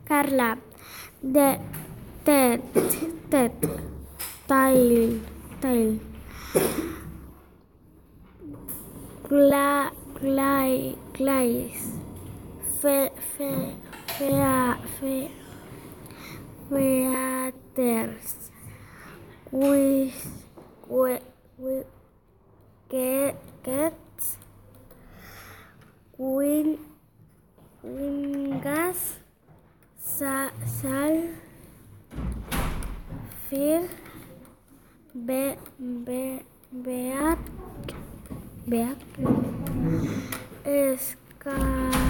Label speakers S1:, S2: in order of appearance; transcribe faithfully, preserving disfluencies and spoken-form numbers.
S1: Carla, de, Ted, Ted, Tail, Tail, Cla, Clay, Clays, Fe, Fe, Fea, Fe, Featers, With, with, with, Cats, Win, Wingas, Sa, Sal, Fir, Be, Be, Beat, Beat, Esca,